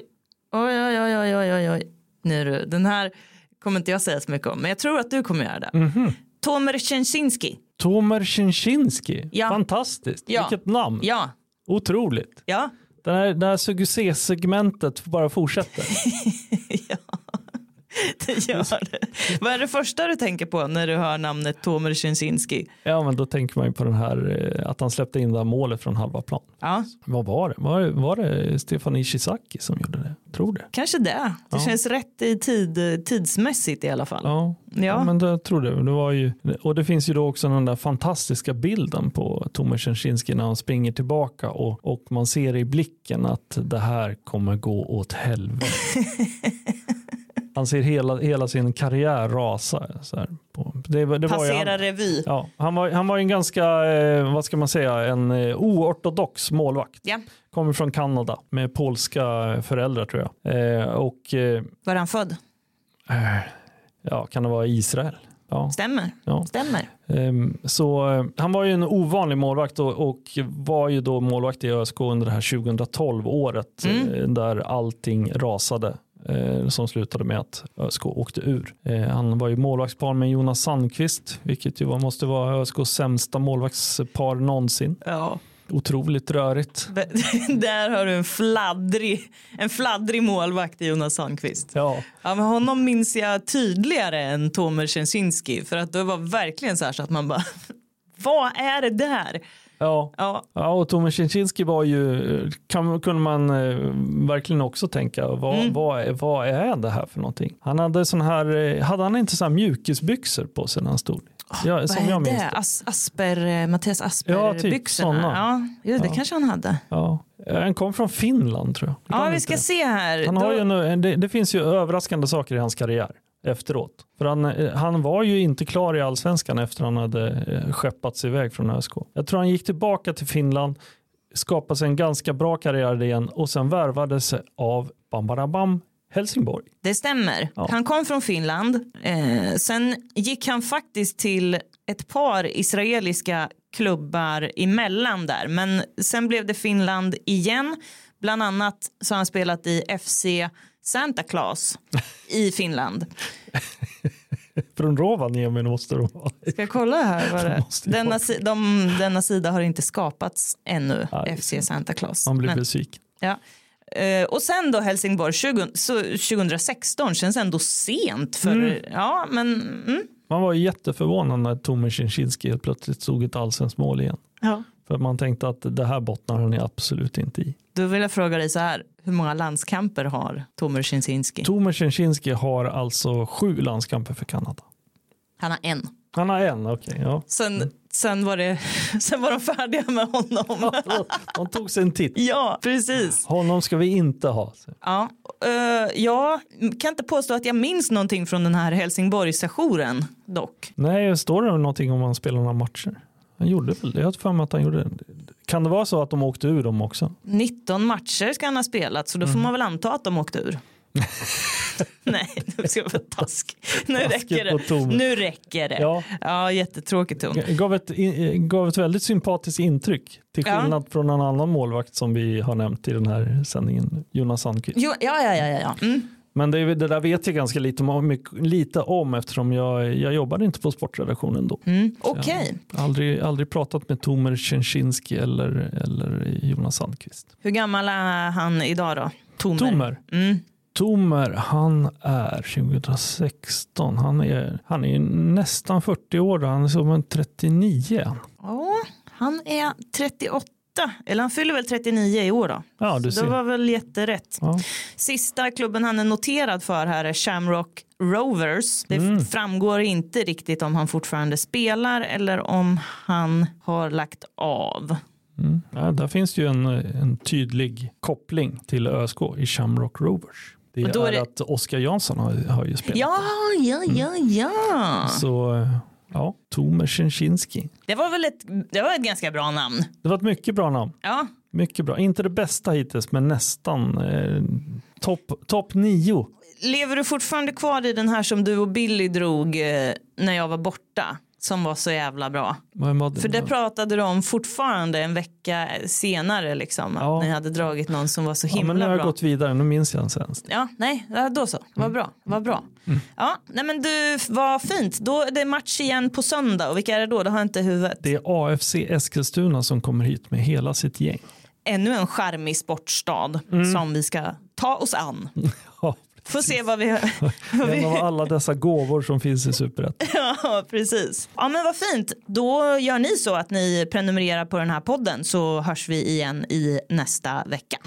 Speaker 3: Nu, den här kommer inte jag säga så mycket om, men jag tror att du kommer göra det. Tomer Szczęsnyski.
Speaker 4: Tomer Szczęsnyski.
Speaker 3: Ja.
Speaker 4: Fantastiskt.
Speaker 3: Ja.
Speaker 4: Vilket namn.
Speaker 3: Ja.
Speaker 4: Otroligt.
Speaker 3: Ja.
Speaker 4: Det här succé-segmentet bara fortsätter.
Speaker 3: Ja, det gör det. Vad är det första du tänker på när du hör namnet Tomer Szczęsnyski?
Speaker 4: Ja, men då tänker man ju på den här, att han släppte in det här målet från halva plan.
Speaker 3: Ja.
Speaker 4: Vad var det? Var det Stefan Ishizaki som gjorde det? Tror det.
Speaker 3: Kanske det. Det känns rätt i tidsmässigt i alla fall.
Speaker 4: Ja, men det tror det. Det var ju, och det finns ju då också den där fantastiska bilden på Tomer Szczęsnyski när han springer tillbaka och man ser i blicken att det här kommer gå åt helvete. Han ser hela sin karriär rasa. Så här, det
Speaker 3: passera revy.
Speaker 4: Ja, han var en ganska, vad ska man säga, en oortodox målvakt.
Speaker 3: Ja.
Speaker 4: Kommer från Kanada med polska föräldrar, tror jag.
Speaker 3: Var han född?
Speaker 4: Ja, kan det vara Israel? Ja.
Speaker 3: Stämmer.
Speaker 4: Ja.
Speaker 3: Stämmer.
Speaker 4: Så han var ju en ovanlig målvakt och var ju då målvakt i ÖSK under det här 2012-året där allting rasade. Som slutade med att ÖSK åkte ur. Han var ju målvaktspar med Jonas Sandqvist, vilket ju måste vara ÖSKs sämsta målvaktspar någonsin.
Speaker 3: Ja.
Speaker 4: Otroligt rörigt.
Speaker 3: Där har du en fladdrig målvakt i Jonas Sandqvist.
Speaker 4: Ja.
Speaker 3: Ja, men honom minns jag tydligare än Tomer Szczęsnyski, för att det var verkligen så här så att man bara vad är det där?
Speaker 4: Ja, och Tomer Szczęsnyski var ju, kunde man verkligen också tänka, vad är det här för någonting? Han hade hade han inte så här mjukisbyxor på sig när han stod? Ja,
Speaker 3: vad
Speaker 4: som
Speaker 3: är
Speaker 4: jag minns
Speaker 3: det? Mattias Asper-byxorna. Ja, det kanske han hade.
Speaker 4: Ja. Han kom från Finland, tror jag.
Speaker 3: Ja, vi ska se här.
Speaker 4: Han har ju det finns ju överraskande saker i hans karriär efteråt. För han var ju inte klar i Allsvenskan efter han hade skeppats iväg från ÖSK. Jag tror han gick tillbaka till Finland, skapade sig en ganska bra karriär igen och sen värvades av Helsingborg.
Speaker 3: Det stämmer. Ja. Han kom från Finland. Sen gick han faktiskt till ett par israeliska klubbar emellan där. Men sen blev det Finland igen. Bland annat så har han spelat i FC Santa Claus i Finland.
Speaker 4: Från Rovaniemi måste de vara.
Speaker 3: Ska jag kolla här vad det denna sida har inte skapats ännu. FC Santa Claus.
Speaker 4: Man blir besviken.
Speaker 3: Ja. Och sen då Helsingborg 2016 känns ändå sent för
Speaker 4: Man var jätteförvånad när Tomer Cieszynski helt plötsligt såg ett allsvenskt mål igen.
Speaker 3: Ja.
Speaker 4: För man tänkte att det här bottnar han absolut inte i.
Speaker 3: Då vill jag fråga dig så här, hur många landskamper har Tomer Cieszynski?
Speaker 4: Tomer Cieszynski har alltså 7 landskamper för Kanada.
Speaker 3: Han har en.
Speaker 4: Han har en, okej. Ja.
Speaker 3: Sen var de färdiga med honom.
Speaker 4: De tog sig en titt.
Speaker 3: Ja, precis.
Speaker 4: Honom ska vi inte ha.
Speaker 3: Ja, jag kan inte påstå att jag minns någonting från den här Helsingborg-sessionen dock.
Speaker 4: Nej, står det någonting om han spelar några matcher? Han gjorde väl det. Jag har för mig att han gjorde det. Kan det vara så att de åkte ur dem också? 19
Speaker 3: matcher ska han ha spelat, så då får man väl anta att de åkte ur. Nej, det ska vara task. Nu räcker det. Ja, jättetråkigt ton.
Speaker 4: Gav ett väldigt sympatiskt intryck. Till skillnad från en annan målvakt som vi har nämnt i den här sändningen, Jonas Sandqvist.
Speaker 3: Ja.
Speaker 4: Men det där vet jag ganska lite om eftersom jag jobbade inte på sportredaktionen då.
Speaker 3: Okej.
Speaker 4: Aldrig pratat med Tomer Cieszynski eller Jonas Sandqvist.
Speaker 3: Hur gammal är han idag då?
Speaker 4: Tomer? Tomer, han är 2016. Han är nästan 40 år. Han är som en 39.
Speaker 3: Ja, han är 38. Eller han fyller väl 39 i år då.
Speaker 4: Ja,
Speaker 3: det var väl jätterätt. Ja. Sista klubben han är noterad för här är Shamrock Rovers. Det framgår inte riktigt om han fortfarande spelar eller om han har lagt av.
Speaker 4: Ja, där finns ju en tydlig koppling till ÖSK i Shamrock Rovers. Det är att Oskar Jansson har ju spelat.
Speaker 3: Ja.
Speaker 4: Så Tomer Cieszynski.
Speaker 3: Det var ett ganska bra namn.
Speaker 4: Det var ett mycket bra namn.
Speaker 3: Ja.
Speaker 4: Mycket bra. Inte det bästa hittills, men nästan topp 9.
Speaker 3: Lever du fortfarande kvar i den här som du och Billy drog när jag var borta? Som var så jävla bra. För det pratade du om fortfarande en vecka senare liksom. Att ni hade dragit någon som var så himla bra.
Speaker 4: Men nu har jag gått vidare, nu minns jag sen.
Speaker 3: Ja, nej, då så. Vad bra. Ja, nej men du, vad fint. Då är det match igen på söndag. Och vilka är det då? Det har jag inte i huvudet.
Speaker 4: Det är AFC Eskilstuna som kommer hit med hela sitt gäng.
Speaker 3: Ännu en charmig sportstad som vi ska ta oss an. Får se vad vi
Speaker 4: en av alla dessa gåvor som finns i Superettan.
Speaker 3: Ja, precis. Ja, men vad fint. Då gör ni så att ni prenumererar på den här podden så hörs vi igen i nästa vecka.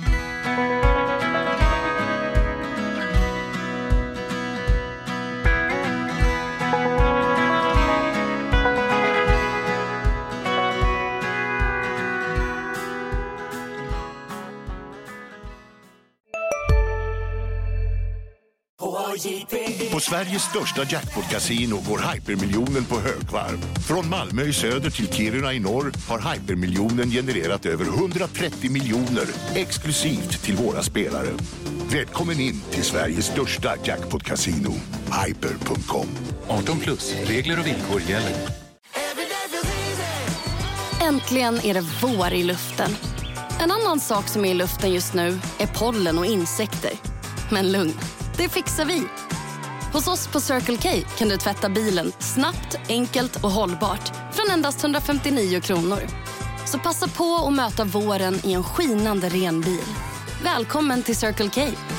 Speaker 12: På Sveriges största jackpot-casino går hypermiljonen på högvarv. Från Malmö i söder till Kiruna i norr har hypermiljonen genererat över 130 miljoner exklusivt till våra spelare. Välkommen in till Sveriges största jackpot-casino, hyper.com.
Speaker 13: 18+, regler och villkor gäller.
Speaker 14: Äntligen är det vår i luften. En annan sak som är i luften just nu är pollen och insekter. Men lugn, det fixar vi. Hos oss på Circle K kan du tvätta bilen snabbt, enkelt och hållbart från endast 159 kronor. Så passa på att möta våren i en skinande ren bil. Välkommen till Circle K.